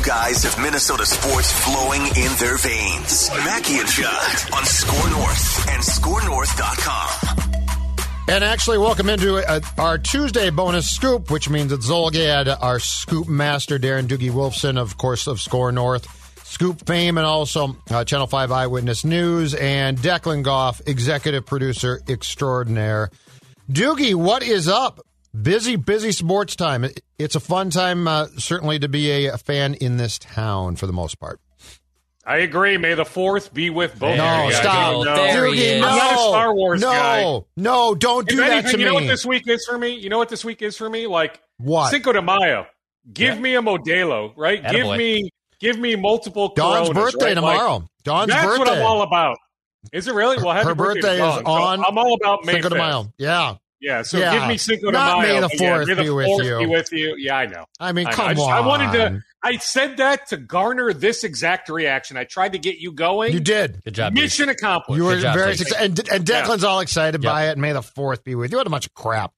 guys have Minnesota sports flowing in their veins. Mackie and Judd on Score North and ScoreNorth.com. And actually, welcome into our Tuesday bonus scoop, which means it's Zolgad, our scoop master, Darren Doogie Wolfson, of course, of Score North, scoop fame, and also Channel 5 Eyewitness News, and Declan Goff, executive producer extraordinaire. Doogie, what is up? Busy sports time. It's a fun time, certainly, to be a fan in this town for the most part. I agree. May the 4th be with both. No, stop. Doogie, no. I'm not a Star Wars guy. No, don't do that to me. You know what this week is for me? Like, what? Cinco de Mayo. Give me a Modelo, right? Attaboy. Give me multiple Dawn's Coronas, birthday right? tomorrow. Like, Dawn's that's birthday. That's what I'm all about. Is it really? Well, happy her birthday to is Dawn. on So I'm all about May Cinco de 5th. Mayo. Yeah. Yeah, so give me Cinco de Not Mayo. May the 4th May the be with 4th you. be with you. Yeah, I know. I mean, come on. I wanted to. I said that to garner this exact reaction. I tried to get you going. You did. Good job. Mission accomplished. You were Good job, very Jason. successful. And Declan's all excited by it. May the 4th be with you. What a bunch of crap.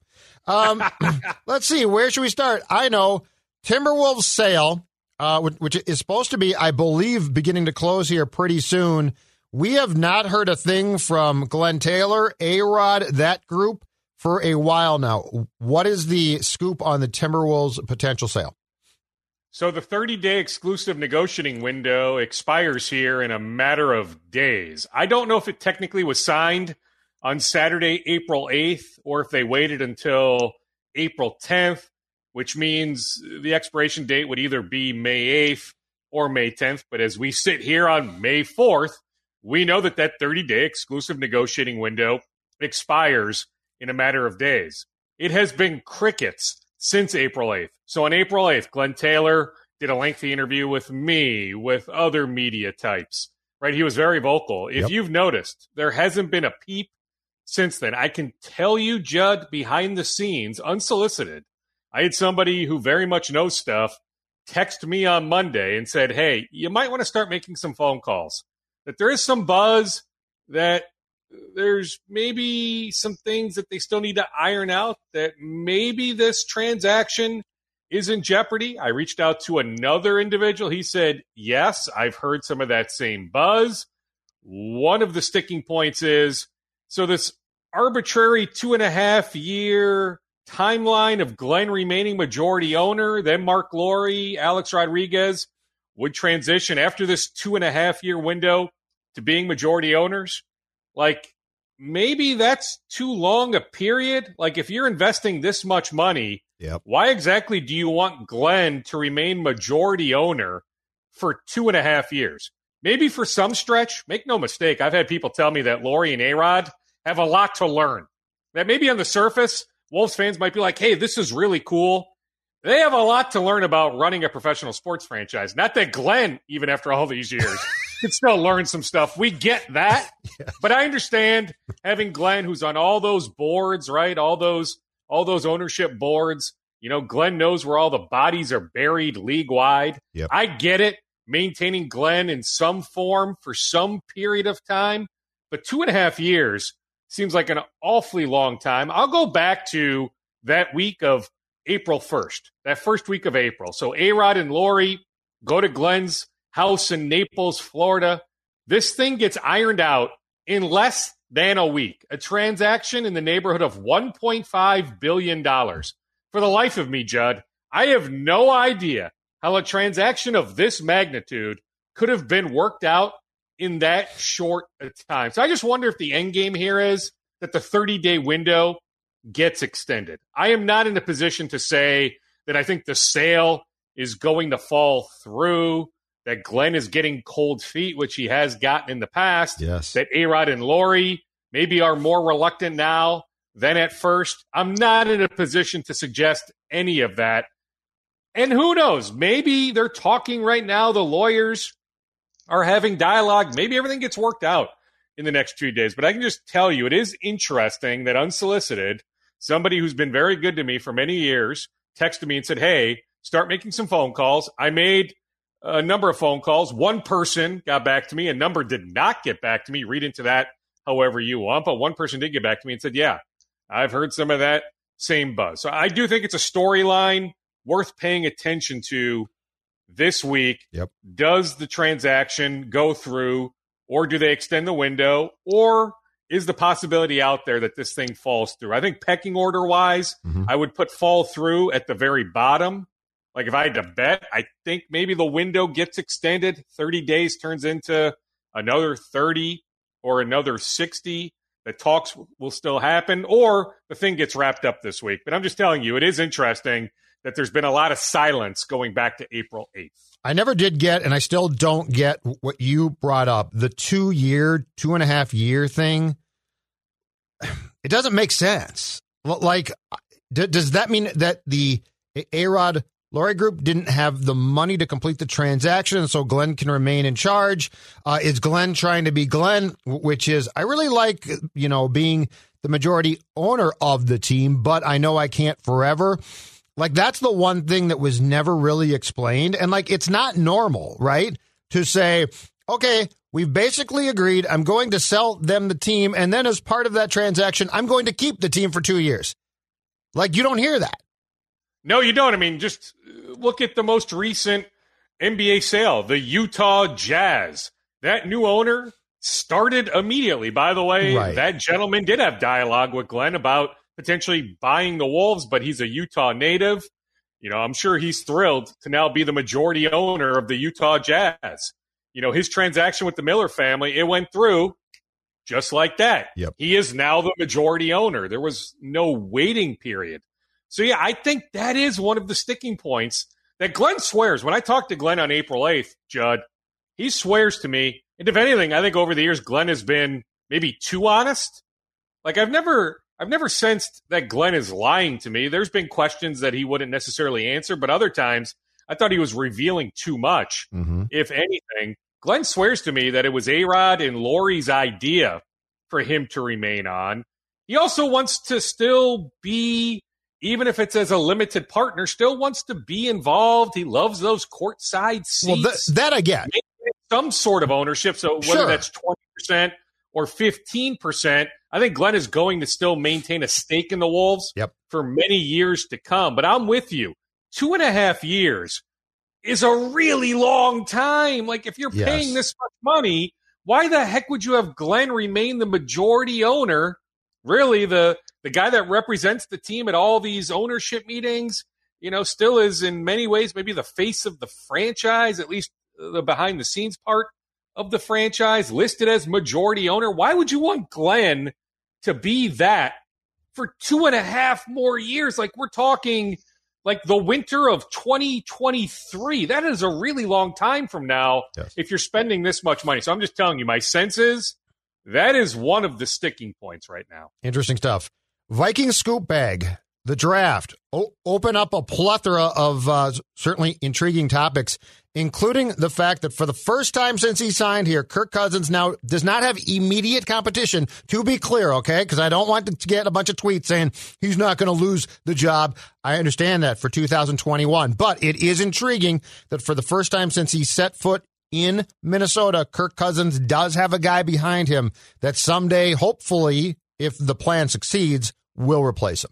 Let's see. Where should we start? I know Timberwolves sale, which is supposed to be, I believe, beginning to close here pretty soon. We have not heard a thing from Glenn Taylor, A-Rod, that group, for a while now. What is the scoop on the Timberwolves potential sale? So the 30-day exclusive negotiating window expires here in a matter of days. I don't know if it technically was signed on Saturday, April 8th, or if they waited until April 10th, which means the expiration date would either be May 8th or May 10th. But as we sit here on May 4th, we know that 30-day exclusive negotiating window expires in a matter of days. It has been crickets since April 8th. So on April 8th, Glenn Taylor did a lengthy interview with me, with other media types, right? He was very vocal. If you've noticed, there hasn't been a peep since then. I can tell you, Judd, behind the scenes, unsolicited, I had somebody who very much knows stuff text me on Monday and said, hey, you might want to start making some phone calls. That there is some buzz, that there's maybe some things that they still need to iron out, that maybe this transaction is in jeopardy. I reached out to another individual. He said, yes, I've heard some of that same buzz. One of the sticking points is, so this arbitrary 2.5-year timeline of Glenn remaining majority owner, then Mark Lowry, Alex Rodriguez would transition after this 2.5-year window to being majority owners. Like, maybe that's too long a period. Like, if you're investing this much money, why exactly do you want Glenn to remain majority owner for 2.5 years? Maybe for some stretch. Make no mistake, I've had people tell me that Lowry and A-Rod have a lot to learn. That maybe on the surface, Wolves fans might be like, hey, this is really cool. They have a lot to learn about running a professional sports franchise. Not that Glenn, even after all these years, could still learn some stuff. We get that. But I understand having Glenn, who's on all those boards, right? All those ownership boards. You know, Glenn knows where all the bodies are buried league-wide. I get it, maintaining Glenn in some form for some period of time. But 2.5 years seems like an awfully long time. I'll go back to that week of April 1st, that first week of April. So A-Rod and Lowry go to Glenn's house in Naples, Florida. This thing gets ironed out in less than a week. A transaction in the neighborhood of $1.5 billion. For the life of me, Judd, I have no idea how a transaction of this magnitude could have been worked out in that short a time. So I just wonder if the end game here is that the 30-day window gets extended. I am not in a position to say that I think the sale is going to fall through, that Glenn is getting cold feet, which he has gotten in the past, that A-Rod and Lowry maybe are more reluctant now than at first. I'm not in a position to suggest any of that. And who knows? Maybe they're talking right now. The lawyers are having dialogue. Maybe everything gets worked out in the next 2 days. But I can just tell you, it is interesting that unsolicited, somebody who's been very good to me for many years texted me and said, hey, start making some phone calls. I made a number of phone calls. One person got back to me. A number did not get back to me. Read into that however you want. But one person did get back to me and said, yeah, I've heard some of that same buzz. So I do think it's a storyline worth paying attention to this week. Yep. Does the transaction go through, or do they extend the window, or is the possibility out there that this thing falls through? I think pecking order wise, I would put fall through at the very bottom. Like if I had to bet, I think maybe the window gets extended. 30 days turns into another 30 or another 60. The talks will still happen, or the thing gets wrapped up this week. But I'm just telling you, it is interesting that there's been a lot of silence going back to April 8th. I never did get, and I still don't get what you brought up, the 2.5 year thing. It doesn't make sense. Like, does that mean that the A-Rod Lori Group didn't have the money to complete the transaction, so Glenn can remain in charge? Is Glenn trying to be Glenn, which is, I really like, being the majority owner of the team, but I know I can't forever. Like, that's the one thing that was never really explained. And, like, it's not normal, right, to say, okay, we've basically agreed I'm going to sell them the team, and then as part of that transaction, I'm going to keep the team for 2 years. Like, you don't hear that. No, you don't. I mean, just look at the most recent NBA sale, the Utah Jazz. That new owner started immediately. By the way, That gentleman did have dialogue with Glenn about potentially buying the Wolves, but he's a Utah native. I'm sure he's thrilled to now be the majority owner of the Utah Jazz. His transaction with the Miller family, it went through just like that. Yep. He is now the majority owner. There was no waiting period. So, yeah, I think that is one of the sticking points that Glenn swears. When I talked to Glenn on April 8th, Judd, he swears to me. And if anything, I think over the years, Glenn has been maybe too honest. Like, I've never sensed that Glenn is lying to me. There's been questions that he wouldn't necessarily answer, but other times I thought he was revealing too much. If anything, Glenn swears to me that it was A-Rod and Lori's idea for him to remain on. He also wants to still be, even if it's as a limited partner, still wants to be involved. He loves those courtside seats. Well, that I get. Maybe some sort of ownership. So whether that's 20% or 15%, I think Glenn is going to still maintain a stake in the Wolves for many years to come. But I'm with you. 2.5 years is a really long time. Like, if you're paying this much money, why the heck would you have Glenn remain the majority owner? Really, the guy that represents the team at all these ownership meetings, still is in many ways maybe the face of the franchise, at least the behind-the-scenes part of the franchise, listed as majority owner. Why would you want Glenn to be that for 2.5 more years? Like, we're talking like the winter of 2023. That is a really long time from now if you're spending this much money. So I'm just telling you, my sense is that is one of the sticking points right now. Interesting stuff. Viking scoop bag, the draft, open up a plethora of certainly intriguing topics, including the fact that for the first time since he signed here, Kirk Cousins now does not have immediate competition, to be clear, okay? Because I don't want to get a bunch of tweets saying he's not going to lose the job. I understand that for 2021. But it is intriguing that for the first time since he set foot in Minnesota, Kirk Cousins does have a guy behind him that someday, hopefully, if the plan succeeds, will replace him.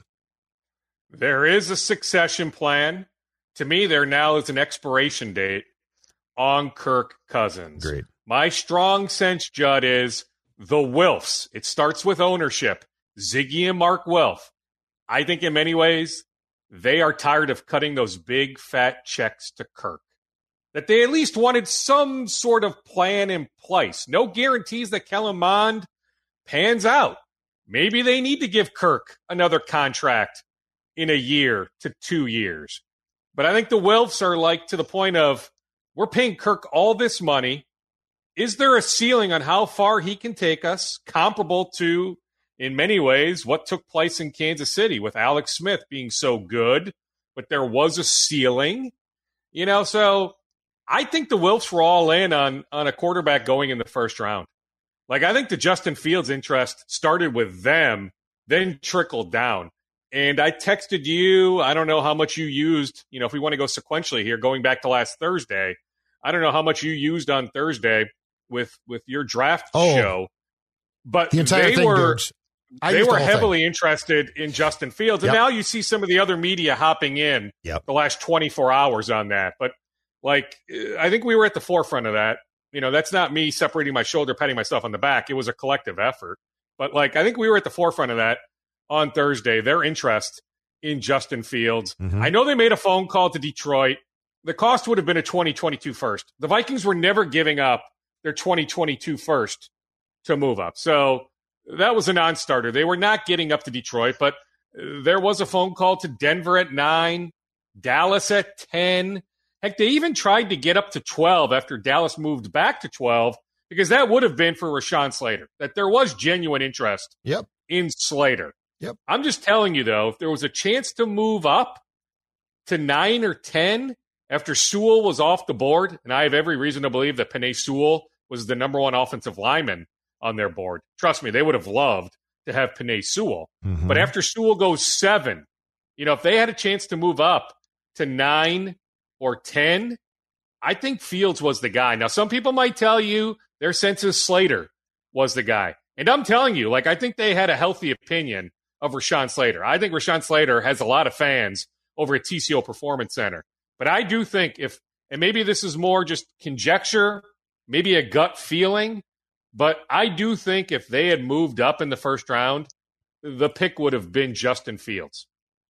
There is a succession plan. To me, there now is an expiration date on Kirk Cousins. Great. My strong sense, Judd, is the Wilfs. It starts with ownership. Ziggy and Mark Wilf. I think in many ways, they are tired of cutting those big, fat checks to Kirk. That they at least wanted some sort of plan in place. No guarantees that Kellen Mond pans out. Maybe they need to give Kirk another contract in a year to 2 years. But I think the Wilfs are like to the point of, we're paying Kirk all this money. Is there a ceiling on how far he can take us, comparable to, in many ways, what took place in Kansas City with Alex Smith being so good, but there was a ceiling? So I think the Wilfs were all in on a quarterback going in the first round. Like, I think the Justin Fields interest started with them, then trickled down. And I texted you, I don't know how much you used, if we want to go sequentially here, going back to last Thursday, I don't know how much you used on Thursday with your draft show. But the entire thing, they were heavily interested in Justin Fields. And now you see some of the other media hopping in the last 24 hours on that. But Like, I think we were at the forefront of that. That's not me separating my shoulder, patting myself on the back. It was a collective effort. But, like, I think we were at the forefront of that on Thursday, their interest in Justin Fields. Mm-hmm. I know they made a phone call to Detroit. The cost would have been a 2022 first. The Vikings were never giving up their 2022 first to move up. So that was a non-starter. They were not getting up to Detroit, but there was a phone call to Denver at 9, Dallas at 10. Heck, they even tried to get up to 12 after Dallas moved back to 12, because that would have been for Rashawn Slater, that there was genuine interest in Slater. Yep. I'm just telling you, though, if there was a chance to move up to 9 or 10 after Sewell was off the board, and I have every reason to believe that Penei Sewell was the number one offensive lineman on their board. Trust me, they would have loved to have Penei Sewell. Mm-hmm. But after Sewell goes 7, if they had a chance to move up to 9 or 10, I think Fields was the guy. Now, some people might tell you their sense is Slater was the guy. And I'm telling you, I think they had a healthy opinion of Rashawn Slater. I think Rashawn Slater has a lot of fans over at TCO Performance Center. But I do think and maybe this is more just conjecture, maybe a gut feeling, but I do think if they had moved up in the first round, the pick would have been Justin Fields.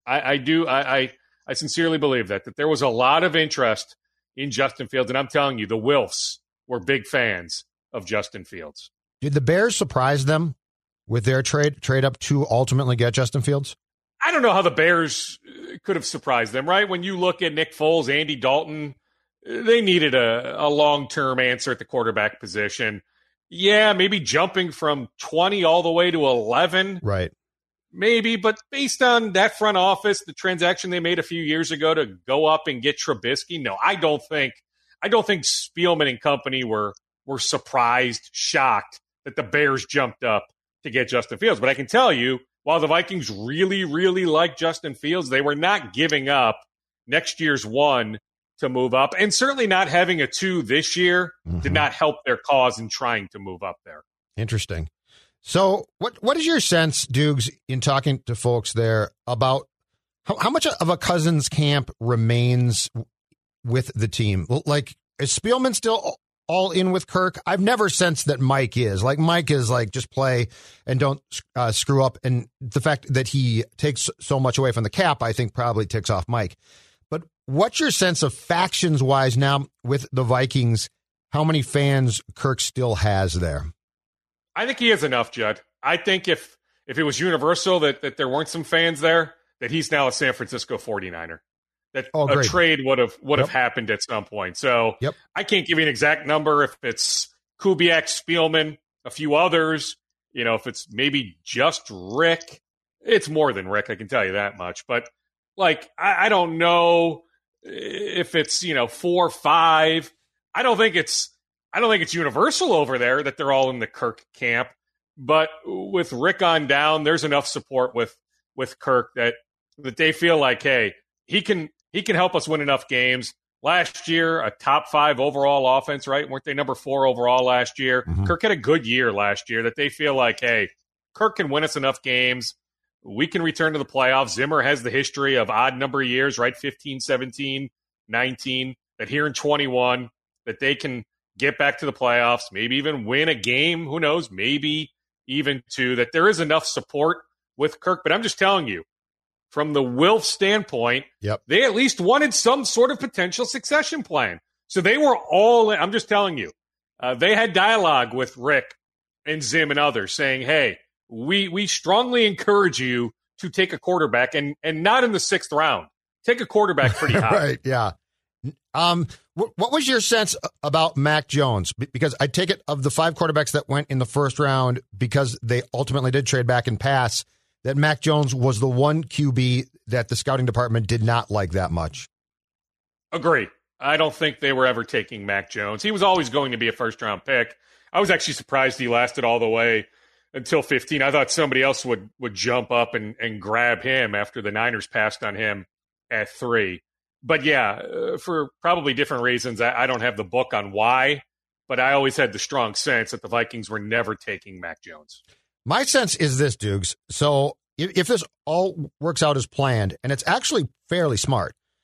I sincerely believe that there was a lot of interest in Justin Fields. And I'm telling you, the Wilfs were big fans of Justin Fields. Did the Bears surprise them with their trade up to ultimately get Justin Fields? I don't know how the Bears could have surprised them, right? When you look at Nick Foles, Andy Dalton, they needed a long-term answer at the quarterback position. Yeah, maybe jumping from 20 all the way to 11. Right. Maybe, but based on that front office, the transaction they made a few years ago to go up and get Trubisky, no, I don't think Spielman and company were surprised, shocked that the Bears jumped up to get Justin Fields. But I can tell you, while the Vikings really, really like Justin Fields, they were not giving up next year's 1 to move up. And certainly not having a 2 this year did not help their cause in trying to move up there. Interesting. So what is your sense, Dukes, in talking to folks there about how much of a Cousins camp remains with the team? Like, is Spielman still all in with Kirk? I've never sensed that Mike is. Like, Mike is like, just play and don't screw up. And the fact that he takes so much away from the cap, I think probably ticks off Mike. But what's your sense of factions-wise now with the Vikings, how many fans Kirk still has there? I think he has enough, Judd. I think if it was universal that there weren't some fans there, that he's now a San Francisco 49er. That a trade would have happened at some point. So I can't give you an exact number if it's Kubiak, Spielman, a few others. If it's maybe just Rick. It's more than Rick, I can tell you that much. But, I don't know if it's, 4 or 5. I don't think it's universal over there that they're all in the Kirk camp. But with Rick on down, there's enough support with Kirk that they feel like, hey, he can help us win enough games. Last year, a top 5 overall offense, right? Weren't they number 4 overall last year? Mm-hmm. Kirk had a good year last year that they feel like, hey, Kirk can win us enough games. We can return to the playoffs. Zimmer has the history of odd number of years, right? 15, 17, 19, that here in 21, that they can get back to the playoffs, maybe even win a game. Who knows? Maybe even 2, that there is enough support with Kirk. But I'm just telling you, from the Wilf standpoint, they at least wanted some sort of potential succession plan. So they were all in. I'm just telling you, they had dialogue with Rick and Zim and others saying, hey, we strongly encourage you to take a quarterback and not in the 6th round. Take a quarterback pretty high. Right, yeah. What was your sense about Mac Jones? Because I take it of the 5 quarterbacks that went in the first round, because they ultimately did trade back and pass, that Mac Jones was the one QB that the scouting department did not like that much. Agree. I don't think they were ever taking Mac Jones. He was always going to be a first-round pick. I was actually surprised he lasted all the way until 15. I thought somebody else would jump up and grab him after the Niners passed on him at 3. But yeah, for probably different reasons. I don't have the book on why, but I always had the strong sense that the Vikings were never taking Mac Jones. My sense is this, Dukes. So if this all works out as planned, and it's actually fairly smart,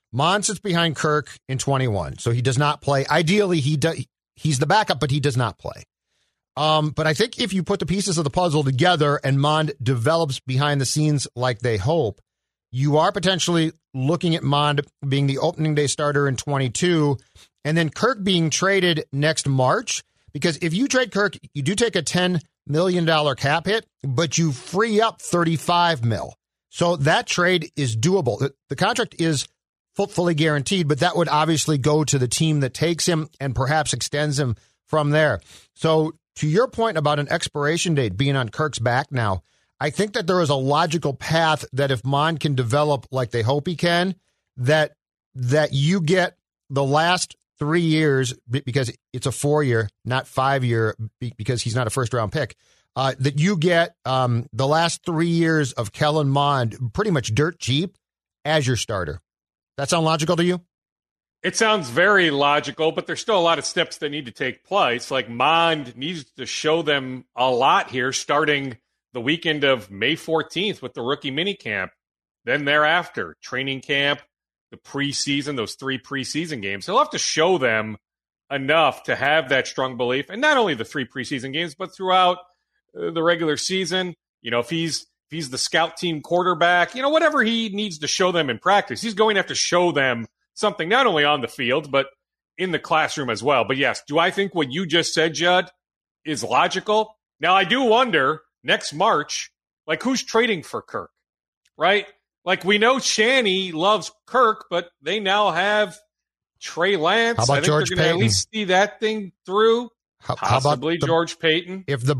Mond sits behind Kirk in 21, so he does not play. Ideally, he's the backup, but he does not play. But I think if you put the pieces of the puzzle together and Mond develops behind the scenes like they hope, you are potentially looking at Mond being the opening day starter in 22, and then Kirk being traded next March. Because if you trade Kirk, you do take a $10 million cap hit, but you free up $35 million. So that trade is doable. The contract is fully guaranteed, but that would obviously go to the team that takes him and perhaps extends him from there. So to your point about an expiration date being on Kirk's back now, I think that there is a logical path that if Mond can develop like they hope he can, that you get the last 3 years, because it's a 4-year, not 5-year, because he's not a first-round pick, that you get the last 3 years of Kellen Mond pretty much dirt cheap as your starter. That sound logical to you? It sounds very logical, but there's still a lot of steps that need to take place. Like Mond needs to show them a lot here, starting the weekend of May 14th with the rookie minicamp. Then thereafter, training camp, the preseason, those 3 preseason games. He'll have to show them enough to have that strong belief. And not only the 3 preseason games, but throughout the regular season. You know, if he's the scout team quarterback, you know, whatever he needs to show them in practice, he's going to have to show them something not only on the field, but in the classroom as well. But yes, do I think what you just said, Judd, is logical? Now, I do wonder, next March, like, who's trading for Kirk, right? Like, we know Shanny loves Kirk, but they now have Trey Lance. How about George they're going to at least see that thing through. Possibly how about George Payton. If the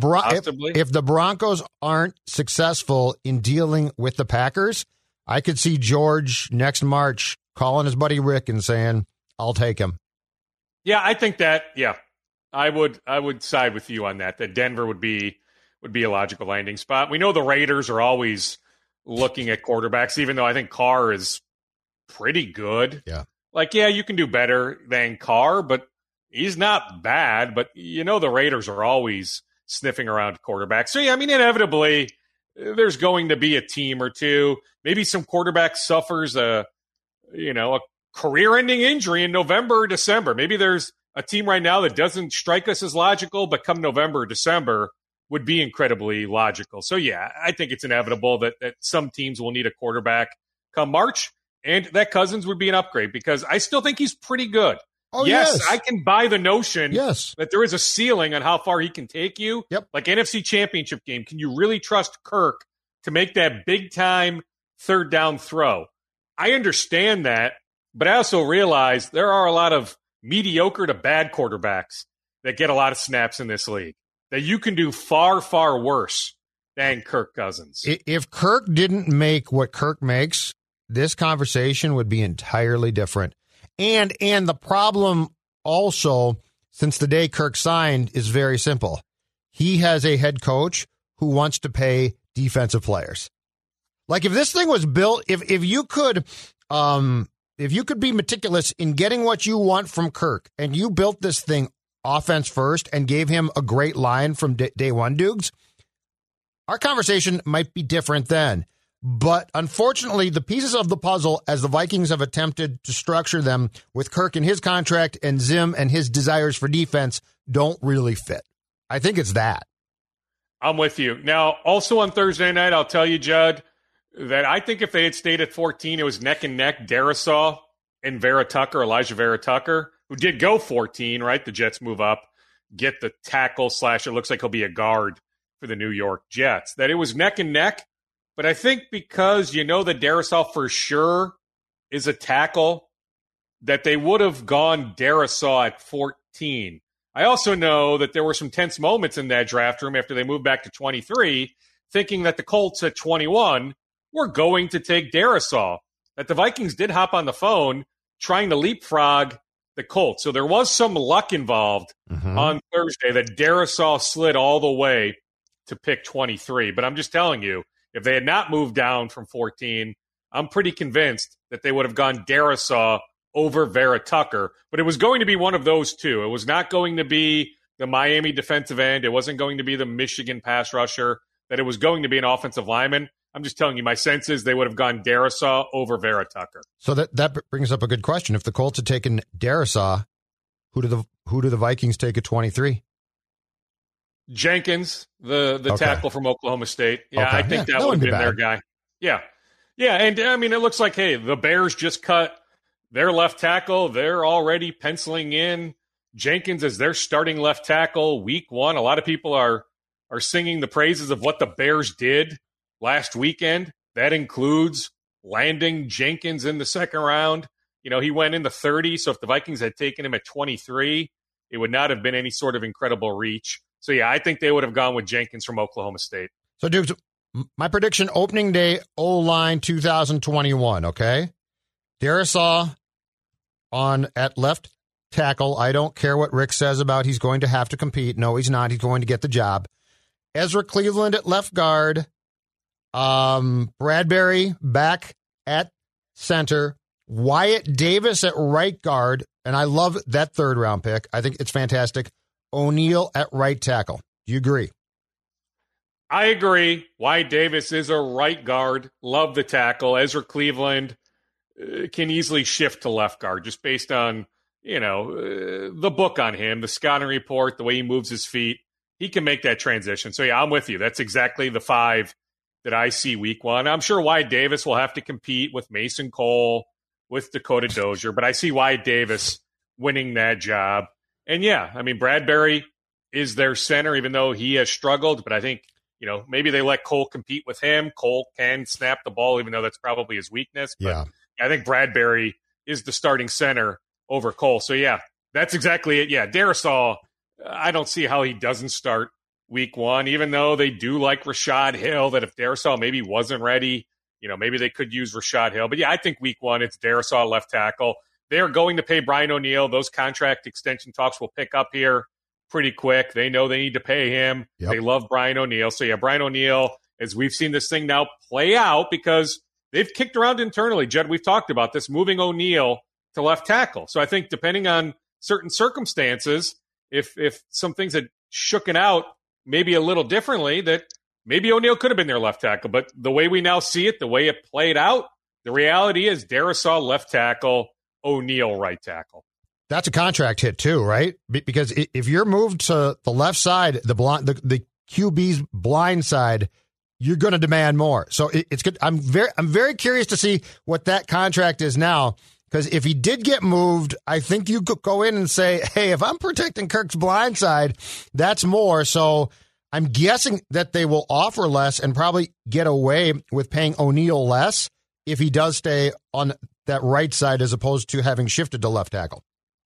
Broncos aren't successful in dealing with the Packers, I could see George next March calling his buddy Rick and saying, "I'll take him." Yeah, I think that. Yeah, I would side with you on that. That Denver would be a logical landing spot. We know the Raiders are always looking at quarterbacks, even though I think Carr is pretty good. Yeah, like, yeah, you can do better than Carr, but he's not bad. But you know the Raiders are always sniffing around quarterbacks. So yeah, I mean, inevitably there's going to be a team or two. Maybe some quarterback suffers a career-ending injury in November or December. Maybe there's a team right now that doesn't strike us as logical, but come November or December would be incredibly logical. So, yeah, I think it's inevitable that some teams will need a quarterback come March, and that Cousins would be an upgrade because I still think he's pretty good. Oh, yes, I can buy the notion that there is a ceiling on how far he can take you. Yep. Like NFC Championship game, can you really trust Kirk to make that big-time third down throw? I understand that, but I also realize there are a lot of mediocre to bad quarterbacks that get a lot of snaps in this league, that you can do far, far worse than Kirk Cousins. If Kirk didn't make what Kirk makes, this conversation would be entirely different. And the problem also, since the day Kirk signed, is very simple. He has a head coach who wants to pay defensive players. Like, if this thing was built, if you could be meticulous in getting what you want from Kirk, and you built this thing offense first and gave him a great line from day one, Dukes, our conversation might be different then. But unfortunately, the pieces of the puzzle, as the Vikings have attempted to structure them with Kirk and his contract and Zim and his desires for defense, don't really fit. I think it's that. I'm with you. Now, also on Thursday night, I'll tell you, Judd, that I think if they had stayed at 14, it was neck and neck, Darisaw and Elijah Vera Tucker, who did go 14, right? The Jets move up, get the tackle / it looks like he'll be a guard for the New York Jets. That it was neck and neck, but I think because you know that Darisaw for sure is a tackle, that they would have gone Darisaw at 14. I also know that there were some tense moments in that draft room after they moved back to 23, thinking that the Colts at 21 were going to take Darisaw, that the Vikings did hop on the phone trying to leapfrog the Colts. So there was some luck involved on Thursday that Darisaw slid all the way to pick 23. But I'm just telling you, if they had not moved down from 14, I'm pretty convinced that they would have gone Darisaw over Vera Tucker. But it was going to be one of those two. It was not going to be the Miami defensive end. It wasn't going to be the Michigan pass rusher. That it was going to be an offensive lineman. I'm just telling you, my sense is they would have gone Darisaw over Vera Tucker. So that brings up a good question. If the Colts had taken Darisaw, who do the Vikings take at 23? Jenkins, the tackle from Oklahoma State. Yeah, Okay. I think that would have been their guy. Yeah. Yeah, and I mean, it looks like, hey, the Bears just cut their left tackle. They're already penciling in Jenkins as their starting left tackle week 1. A lot of people are singing the praises of what the Bears did last weekend. That includes landing Jenkins in the second round. You know, he went in the 30, so if the Vikings had taken him at 23, it would not have been any sort of incredible reach. So, yeah, I think they would have gone with Jenkins from Oklahoma State. So, Dukes, my prediction, opening day O-line 2021, okay? Darisaw at left tackle. I don't care what Rick says about he's going to have to compete. No, he's not. He's going to get the job. Ezra Cleveland at left guard. Bradbury back at center. Wyatt Davis at right guard. And I love that third-round pick. I think it's fantastic. O'Neal at right tackle. Do you agree? I agree. Wyatt Davis is a right guard. Love the tackle. Ezra Cleveland can easily shift to left guard just based on, the book on him, the scouting report, the way he moves his feet. He can make that transition. So, yeah, I'm with you. That's exactly the 5 that I see week 1. I'm sure Wyatt Davis will have to compete with Mason Cole, with Dakota Dozier, but I see Wyatt Davis winning that job. And, yeah, I mean, Bradbury is their center, even though he has struggled. But I think, maybe they let Cole compete with him. Cole can snap the ball, even though that's probably his weakness. But yeah. I think Bradbury is the starting center over Cole. So, yeah, that's exactly it. Yeah, Darisaw, I don't see how he doesn't start week 1, even though they do like Rashad Hill, that if Darisaw maybe wasn't ready, maybe they could use Rashad Hill. But, yeah, I think week 1 it's Darisaw left tackle. They're going to pay Brian O'Neill. Those contract extension talks will pick up here pretty quick. They know they need to pay him. Yep. They love Brian O'Neill. So, yeah, Brian O'Neill, as we've seen this thing now play out, because they've kicked around internally. Judd, we've talked about this, moving O'Neill to left tackle. So I think depending on certain circumstances, if some things had shooken out maybe a little differently, that maybe O'Neill could have been their left tackle. But the way we now see it, the way it played out, the reality is Darisaw left tackle, O'Neill right tackle. That's a contract hit too, right? Because if you're moved to the left side, the QB's blind side, you're going to demand more. So it's good. I'm very curious to see what that contract is now. Because if he did get moved, I think you could go in and say, hey, if I'm protecting Kirk's blind side, that's more. So I'm guessing that they will offer less and probably get away with paying O'Neill less if he does stay on that right side as opposed to having shifted to left tackle.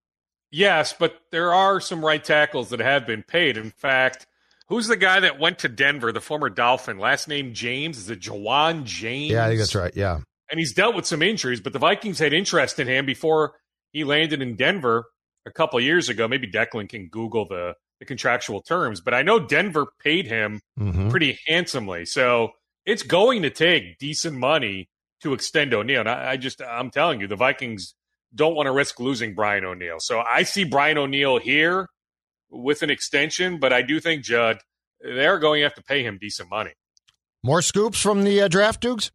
Yes, but there are some right tackles that have been paid. In fact, who's the guy that went to Denver, the former Dolphin? Last name James? Is it Jawan James? Yeah, I think that's right, yeah. And he's dealt with some injuries, but the Vikings had interest in him before he landed in Denver a couple of years ago. Maybe Declan can Google the contractual terms, but I know Denver paid him pretty handsomely. So it's going to take decent money to extend O'Neill. And I'm telling you, the Vikings don't want to risk losing Brian O'Neill. So I see Brian O'Neill here with an extension, but I do think, Judd, they're going to have to pay him decent money. More scoops from the draft, Dukes?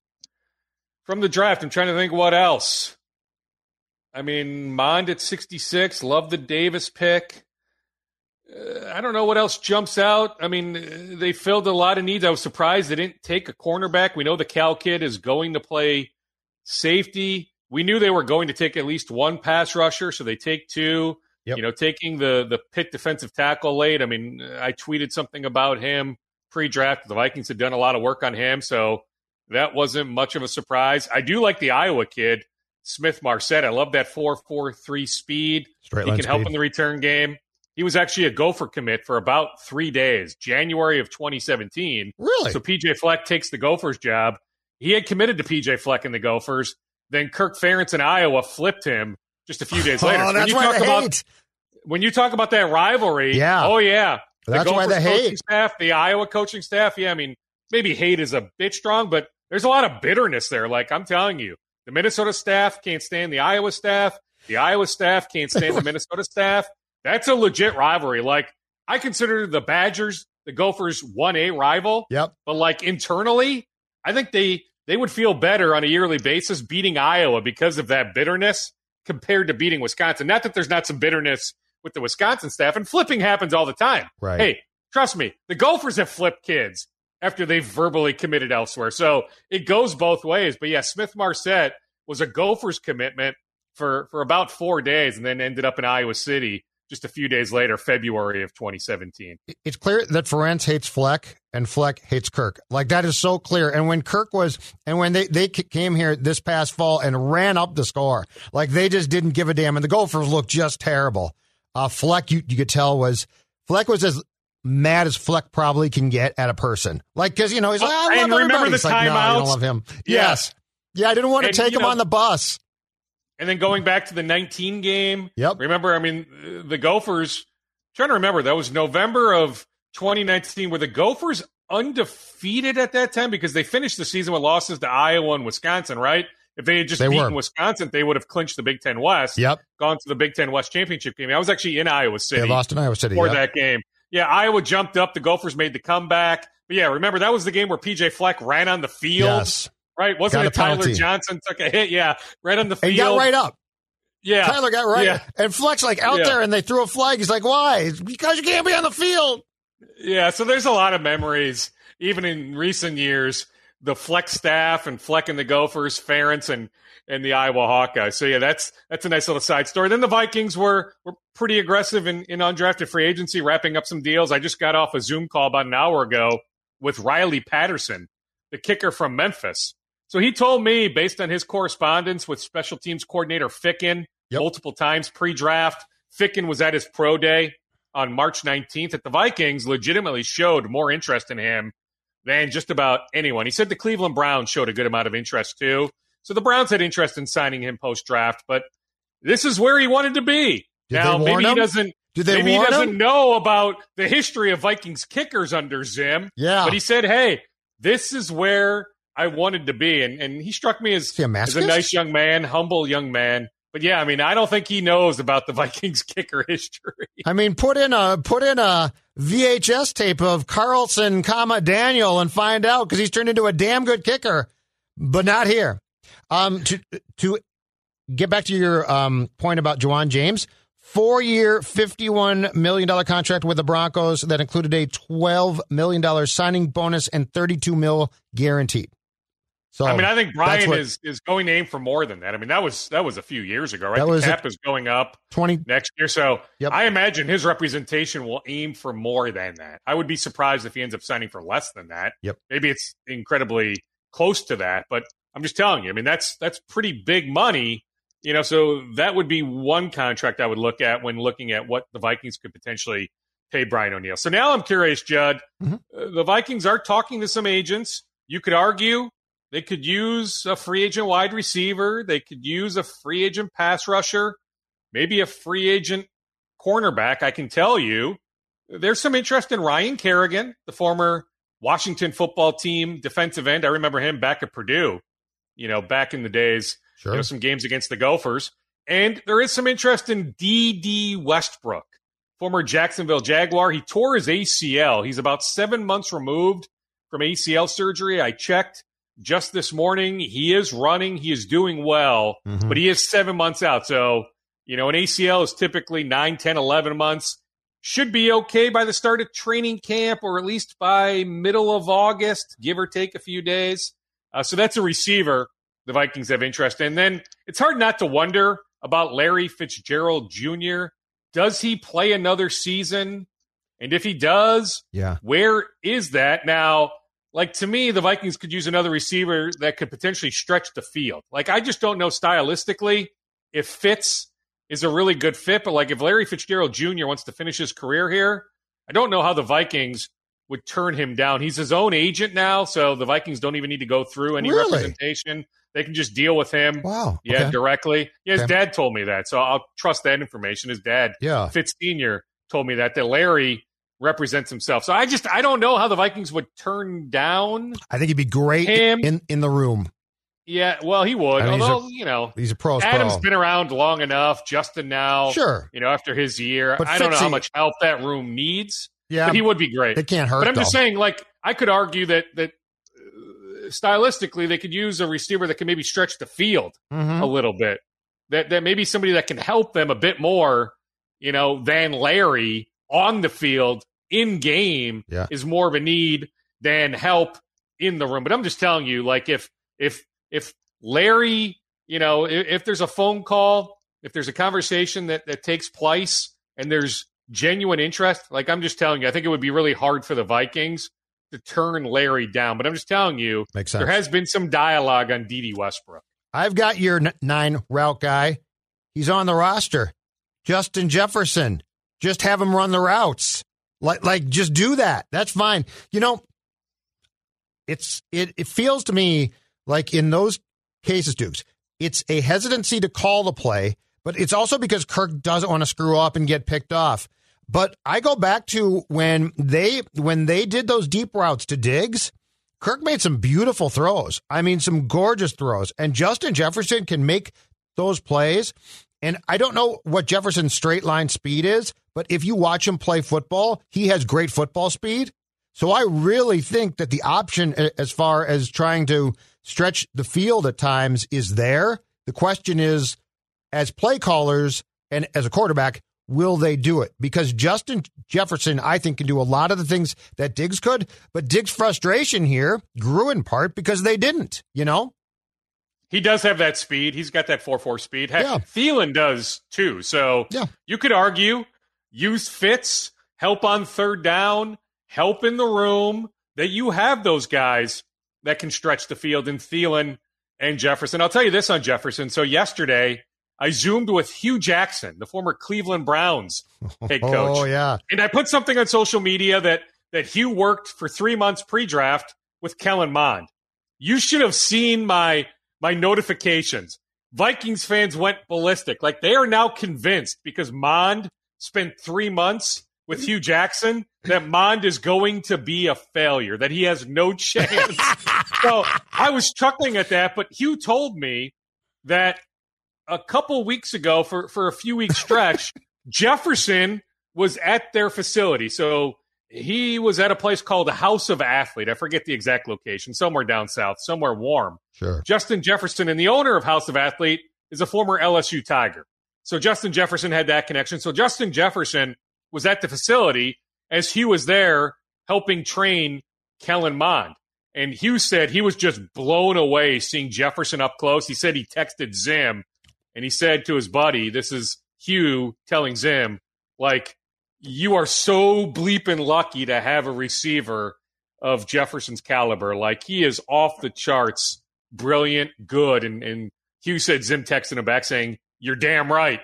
From the draft, I'm trying to think what else. I mean, Mond at 66, love the Davis pick. I don't know what else jumps out. I mean, they filled a lot of needs. I was surprised they didn't take a cornerback. We know the Cal kid is going to play safety. We knew they were going to take at least one pass rusher, so they take 2. Yep. Taking the Pitt defensive tackle late. I mean, I tweeted something about him pre-draft. The Vikings had done a lot of work on him, so that wasn't much of a surprise. I do like the Iowa kid, Smith Marset. I love that 4.43 speed. He can help in the return game. He was actually a Gopher commit for about 3 days, January of 2017. Really? So P.J. Fleck takes the Gophers job. He had committed to P.J. Fleck in the Gophers. Then Kirk Ferentz in Iowa flipped him just a few days later. Oh, that's why they hate. When you talk about that rivalry, yeah. Oh, yeah. That's why they hate. Staff, the Iowa coaching staff, yeah, I mean, maybe hate is a bit strong, but there's a lot of bitterness there. Like, I'm telling you, the Minnesota staff can't stand the Iowa staff. The Iowa staff can't stand the Minnesota staff. That's a legit rivalry. Like, I consider the Badgers, the Gophers, 1A rival. Yep. But, like, internally, I think they would feel better on a yearly basis beating Iowa because of that bitterness compared to beating Wisconsin. Not that there's not some bitterness with the Wisconsin staff, and flipping happens all the time. Right. Hey, trust me, the Gophers have flipped kids after they've verbally committed elsewhere. So it goes both ways. But yeah, Smith-Marset was a Gophers commitment for about 4 days and then ended up in Iowa City just a few days later, February of 2017. It's clear that Ferentz hates Fleck and Fleck hates Kirk. Like, that is so clear. And when they came here this past fall and ran up the score, like, they just didn't give a damn. And the Gophers looked just terrible. Fleck, you could tell Fleck was as mad as Fleck probably can get at a person. Like, because, he's like, I love everybody. Remember the timeouts? Like, no, I don't love him. Yeah. Yes. Yeah, I didn't want to take him on the bus. And then going back to the 19 game, yep. Remember, the Gophers, trying to remember, that was November of 2019. Were the Gophers undefeated at that time? Because they finished the season with losses to Iowa and Wisconsin, right? If they had just beaten Wisconsin, they would have clinched the Big Ten West, gone to the Big Ten West championship game. I was actually in Iowa City. They lost in Iowa City. For that game. Yeah, Iowa jumped up. The Gophers made the comeback. But yeah, remember, that was the game where P.J. Fleck ran on the field. Yes. Right? Wasn't it Tyler Johnson took a hit? Yeah, right on the field. And got right up. Yeah. Tyler got right. Yeah. And Fleck's out there, and they threw a flag. He's like, why? It's because you can't be on the field. Yeah, so there's a lot of memories, even in recent years, the Fleck staff and Fleck and the Gophers, Ferentz and the Iowa Hawkeyes. So, yeah, that's a nice little side story. Then the Vikings were pretty aggressive in undrafted free agency, wrapping up some deals. I just got off a Zoom call about an hour ago with Riley Patterson, the kicker from Memphis. So he told me, based on his correspondence with special teams coordinator Ficken multiple times pre-draft, Ficken was at his pro day on March 19th, that the Vikings legitimately showed more interest in him than just about anyone. He said the Cleveland Browns showed a good amount of interest too. So the Browns had interest in signing him post-draft, but this is where he wanted to be. Maybe he doesn't know about the history of Vikings kickers under Zim. Yeah. But he said, hey, this is where I wanted to be. And he struck me as a nice young man, humble young man. But yeah, I don't think he knows about the Vikings kicker history. Put in a VHS tape of Carlson, Daniel, and find out, because he's turned into a damn good kicker, but not here. To get back to your point about Juwan James, 4-year, $51 million contract with the Broncos that included a $12 million signing bonus and $32 million guaranteed. So I think Brian is going to aim for more than that. That was a few years ago, right? The cap is going up 20 next year. So I imagine his representation will aim for more than that. I would be surprised if he ends up signing for less than that. Maybe it's incredibly close to that, but I'm just telling you, that's pretty big money, so that would be one contract I would look at when looking at what the Vikings could potentially pay Brian O'Neill. So now I'm curious, Judd, the Vikings are talking to some agents. You could argue they could use a free agent wide receiver. They could use a free agent pass rusher, maybe a free agent cornerback. I can tell you there's some interest in Ryan Kerrigan, the former Washington football team defensive end. I remember him back at Purdue, back in the days, some games against the Gophers. And there is some interest in D.D. Westbrook, former Jacksonville Jaguar. He tore his ACL. He's about 7 months removed from ACL surgery. I checked just this morning. He is running. He is doing well, but he is 7 months out. So, an ACL is typically 9, 10, 11 months. Should be okay by the start of training camp, or at least by middle of August, give or take a few days. So that's a receiver the Vikings have interest in. Then it's hard not to wonder about Larry Fitzgerald Jr. Does he play another season? And if he does, where is that? Now, to me, the Vikings could use another receiver that could potentially stretch the field. I just don't know stylistically if Fitz is a really good fit, but if Larry Fitzgerald Jr. wants to finish his career here, I don't know how the Vikings would turn him down. He's his own agent now, so the Vikings don't even need to go through any representation. They can just deal with him directly. Yeah, his dad told me that, so I'll trust that information. His dad, Fitz Sr., told me that Larry represents himself. So I don't know how the Vikings would turn down. I think he'd be great in the room. Yeah, well, he would. Although, he's a pro. Adam's been around long enough. Justin now, after his year, but I don't know how much help that room needs. Yeah, but he would be great. It can't hurt. But I'm just saying, I could argue that stylistically, they could use a receiver that can maybe stretch the field a little bit. That maybe somebody that can help them a bit more, than Larry on the field in game is more of a need than help in the room. But I'm just telling you, like if Larry, if there's a phone call, if there's a conversation that takes place and there's genuine interest, like I'm just telling you, I think it would be really hard for the Vikings to turn Larry down. But I'm just telling you, makes sense. There has been some dialogue on Dede Westbrook. I've got your 9 route guy. He's on the roster. Justin Jefferson. Just have him run the routes. Like just do that. That's fine. It feels to me like in those cases, Dukes, it's a hesitancy to call the play, but it's also because Kirk doesn't want to screw up and get picked off. But I go back to when they did those deep routes to Diggs, Kirk made some beautiful throws. I mean, some gorgeous throws. And Justin Jefferson can make those plays. And I don't know what Jefferson's straight line speed is, but if you watch him play football, he has great football speed. So I really think that the option as far as trying to stretch the field at times is there. The question is, as play callers and as a quarterback, will they do it? Because Justin Jefferson, I think, can do a lot of the things that Diggs could, but Diggs' frustration here grew in part because they didn't, He does have that speed. He's got that 4.4 speed. Heck, Thielen does too. So you could argue use fits, help on third down, help in the room, that you have those guys that can stretch the field in Thielen and Jefferson. I'll tell you this on Jefferson. So yesterday, I Zoomed with Hugh Jackson, the former Cleveland Browns head coach. Oh, yeah. And I put something on social media that Hugh worked for 3 months pre-draft with Kellen Mond. You should have seen my notifications. Vikings fans went ballistic. Like, they are now convinced, because Mond spent 3 months with Hugh Jackson, that Mond is going to be a failure, that he has no chance. So I was chuckling at that, but Hugh told me that a couple weeks ago, for a few week stretch, Jefferson was at their facility. So he was at a place called the House of Athlete. I forget the exact location, somewhere down south, somewhere warm. Sure. Justin Jefferson, and the owner of House of Athlete, is a former LSU Tiger. So Justin Jefferson had that connection. So Justin Jefferson was at the facility as Hugh was there helping train Kellen Mond. And Hugh said he was just blown away seeing Jefferson up close. He said he texted Zim, and he said to his buddy, this is Hugh telling Zim, like, you are so bleeping lucky to have a receiver of Jefferson's caliber. Like, he is off the charts, brilliant, good. And Hugh said Zim texted him back saying, you're damn right.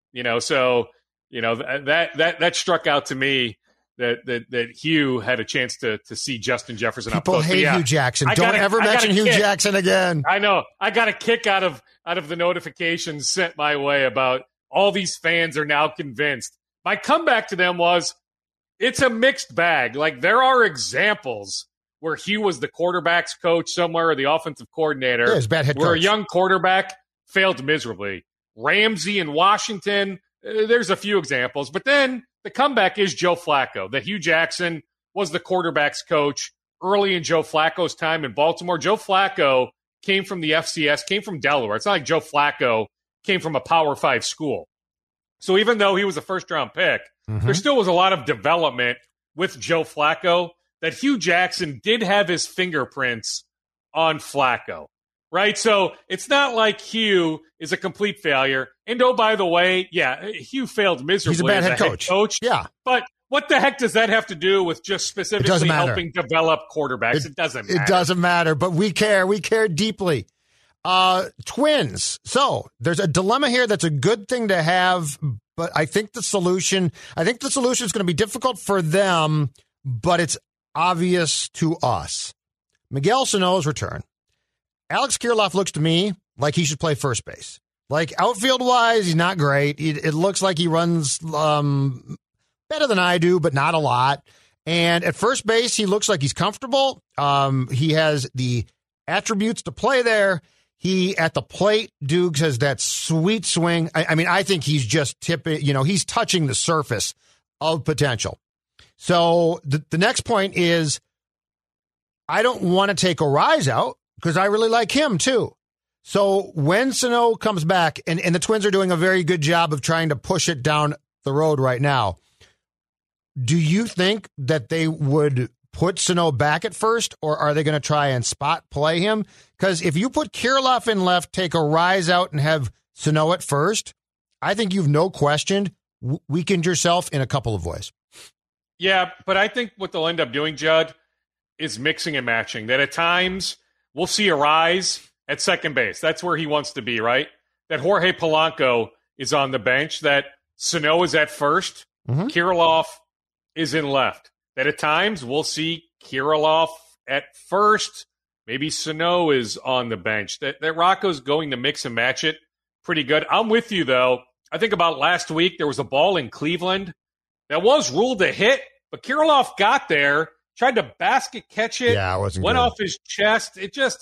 So, that struck out to me that Hugh had a chance to see Justin Jefferson up close. People hate Hugh Jackson. Don't ever mention Hugh Jackson again. I know. I got a kick out of the notifications sent my way about all these fans are now convinced. My comeback to them was, it's a mixed bag. Like, there are examples where Hugh was the quarterback's coach somewhere, or the offensive coordinator, yeah, he's a bad head coach, where a young quarterback failed miserably. Ramsey in Washington, there's a few examples. But then the comeback is Joe Flacco, that Hugh Jackson was the quarterback's coach early in Joe Flacco's time in Baltimore. Joe Flacco came from the FCS, came from Delaware. It's not like Joe Flacco came from a Power 5 school. So even though he was a first-round pick, there still was a lot of development with Joe Flacco, that Hugh Jackson did have his fingerprints on Flacco, right? So it's not like Hugh is a complete failure. And, oh, by the way, yeah, Hugh failed miserably. He's a bad as head coach. Yeah. But what the heck does that have to do with just specifically helping develop quarterbacks? It doesn't matter. It doesn't matter, but we care. We care deeply. Twins. So there's a dilemma here that's a good thing to have, but I think the solution is going to be difficult for them, but it's obvious to us. Miguel Sano's return. Alex Kirilloff looks to me like he should play first base. Like, outfield-wise, he's not great. It looks like he runs better than I do, but not a lot. And at first base, he looks like he's comfortable. He has the attributes to play there. He, at the plate, Dukes, has that sweet swing. I mean, I think he's just tipping, he's touching the surface of potential. So the next point is, I don't want to take Arise out because I really like him too. So when Sano comes back, and the Twins are doing a very good job of trying to push it down the road right now, do you think that they would put Sano back at first, or are they going to try and spot play him? Because if you put Kirilloff in left, take Arise out, and have Sano at first, I think you've no question weakened yourself in a couple of ways. Yeah, but I think what they'll end up doing, Judd, is mixing and matching. That at times we'll see Arise at second base. That's where he wants to be, right? That Jorge Polanco is on the bench. That Sano is at first. Mm-hmm. Kirilloff is in left. That at times we'll see Kirilloff at first. Maybe Sano is on the bench. That Rocco's going to mix and match it pretty good. I'm with you, though. I think about last week, there was a ball in Cleveland that was ruled a hit, but Kirilloff got there, tried to basket catch it, yeah, it wasn't went good. Off his chest.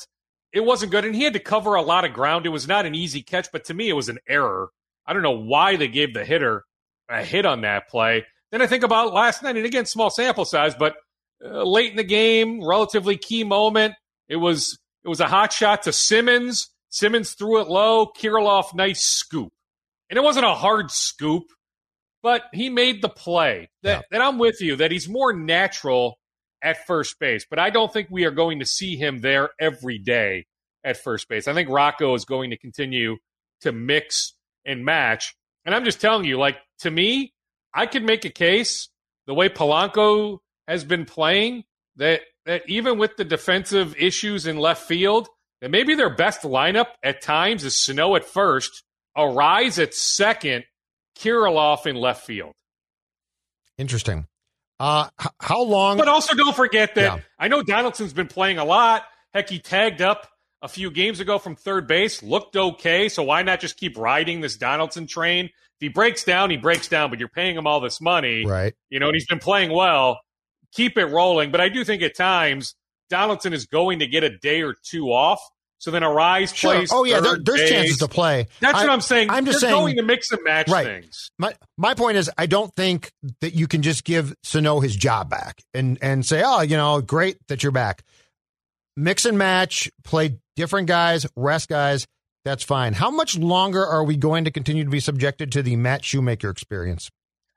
It wasn't good, and he had to cover a lot of ground. It was not an easy catch, but to me, it was an error. I don't know why they gave the hitter a hit on that play. Then I think about last night, and again, small sample size, but late in the game, relatively key moment. It was a hot shot to Simmons. Simmons threw it low. Kirilloff, nice scoop. And it wasn't a hard scoop, but he made the play. That I'm with you, that he's more natural at first base. But I don't think we are going to see him there every day at first base. I think Rocco is going to continue to mix and match. And I'm just telling you, like, to me, I could make a case, the way Polanco has been playing, that even with the defensive issues in left field, that maybe their best lineup at times is Sano at first, Arise at second, Kirilloff in left field. Interesting. How long? But also don't forget that I know Donaldson's been playing a lot. Heck, he tagged up a few games ago from third base, looked okay, so why not just keep riding this Donaldson train? If he breaks down, but you're paying him all this money. Right. And he's been playing well. Keep it rolling. But I do think at times Donaldson is going to get a day or two off. So then Arise plays. Oh, yeah, there's chances to play. That's what I'm saying. I'm just They're saying, going to mix and match things. My point is, I don't think that you can just give Sano his job back and say, oh, great that you're back. Mix and match, play different guys, rest guys. That's fine. How much longer are we going to continue to be subjected to the Matt Shoemaker experience?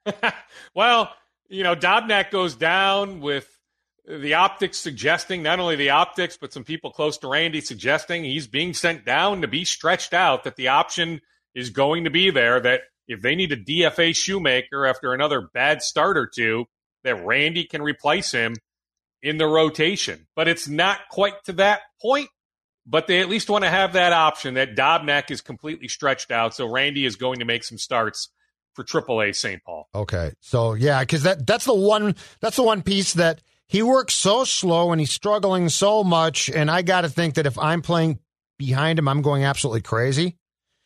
Well, Dobnak goes down with the optics suggesting, not only the optics, but some people close to Randy suggesting he's being sent down to be stretched out, that the option is going to be there, that if they need a DFA Shoemaker after another bad start or two, that Randy can replace him in the rotation. But it's not quite to that point, but they at least want to have that option, that Dobnak is completely stretched out, so Randy is going to make some starts for AAA St. Paul. Okay. So, yeah, because that's the one piece that he works so slow and he's struggling so much, and I got to think that if I'm playing behind him, I'm going absolutely crazy.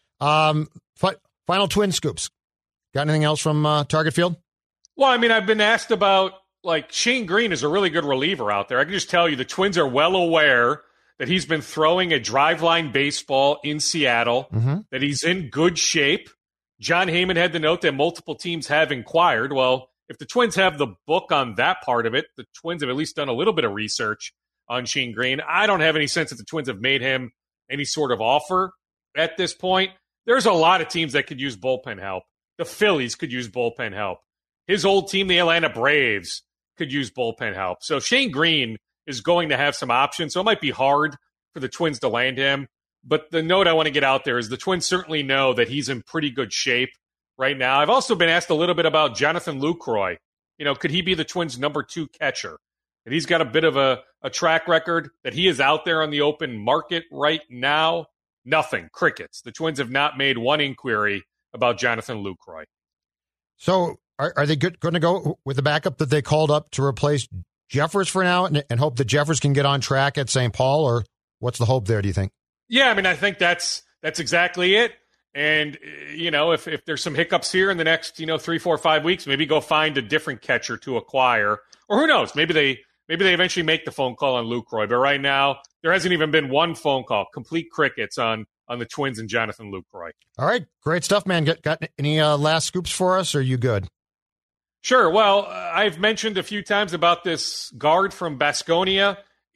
Final Twin scoops. Got anything else from Target Field? Well, I mean, I've been asked about, Shane Green is a really good reliever out there. I can just tell you the Twins are well aware that he's been throwing a driveline baseball in Seattle, that he's in good shape. John Heyman had the note that multiple teams have inquired. Well, if the Twins have the book on that part of it, the Twins have at least done a little bit of research on Shane Green. I don't have any sense that the Twins have made him any sort of offer at this point. There's a lot of teams that could use bullpen help. The Phillies could use bullpen help. His old team, the Atlanta Braves, could use bullpen help. So Shane Green is going to have some options. So it might be hard for the Twins to land him. But the note I want to get out there is the Twins certainly know that he's in pretty good shape right now. I've also been asked a little bit about Jonathan Lucroy. Could he be the Twins' number 2 catcher? And he's got a bit of a track record that he is out there on the open market right now. Nothing. Crickets. The Twins have not made one inquiry about Jonathan Lucroy. So are they going to go with the backup that they called up to replace Jeffers for now and hope that Jeffers can get on track at St. Paul? Or what's the hope there, do you think? Yeah, I mean, I think that's exactly it. And, if there's some hiccups here in the next, 3, 4, 5 weeks, maybe go find a different catcher to acquire. Or who knows, maybe they eventually make the phone call on Lucroy. But right now, there hasn't even been one phone call. Complete crickets on the Twins and Jonathan Lucroy. All right, great stuff, man. Got any last scoops for us, or are you good? Sure. Well, I've mentioned a few times about this guard from Baskonia.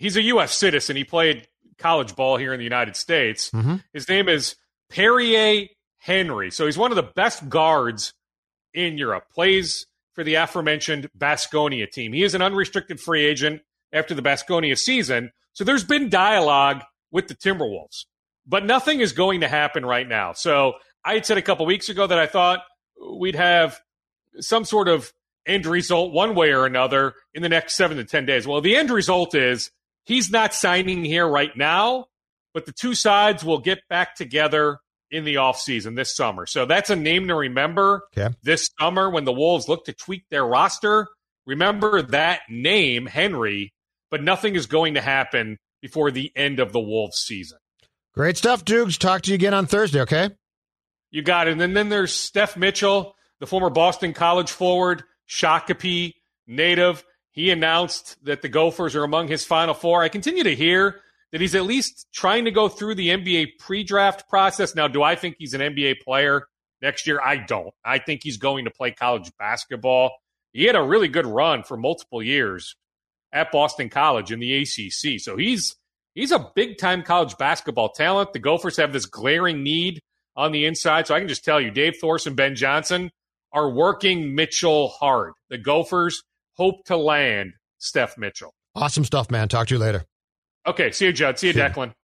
he's a U.S. citizen. He played college ball here in the United States. Mm-hmm. His name is Perrier Henry. So he's one of the best guards in Europe. Plays for the aforementioned Baskonia team. He is an unrestricted free agent after the Baskonia season. So there's been dialogue with the Timberwolves, but nothing is going to happen right now. So I had said a couple weeks ago that I thought we'd have some sort of end result one way or another in the next 7 to 10 days. Well, the end result is he's not signing here right now, but the two sides will get back together in the offseason this summer. So that's a name to remember this summer when the Wolves look to tweak their roster. Remember that name, Henry, but nothing is going to happen before the end of the Wolves season. Great stuff, Dukes. Talk to you again on Thursday, okay? You got it. And then there's Steph Mitchell, the former Boston College forward, Shakopee native. He announced that the Gophers are among his Final Four. I continue to hear that he's at least trying to go through the NBA pre-draft process. Now, do I think he's an NBA player next year? I don't. I think he's going to play college basketball. He had a really good run for multiple years at Boston College in the ACC. So he's a big-time college basketball talent. The Gophers have this glaring need on the inside. So I can just tell you, Dave Thorson and Ben Johnson are working Mitchell hard. The Gophers hope to land Steph Mitchell. Awesome stuff, man. Talk to you later. Okay, see you, Judd. See you, Declan.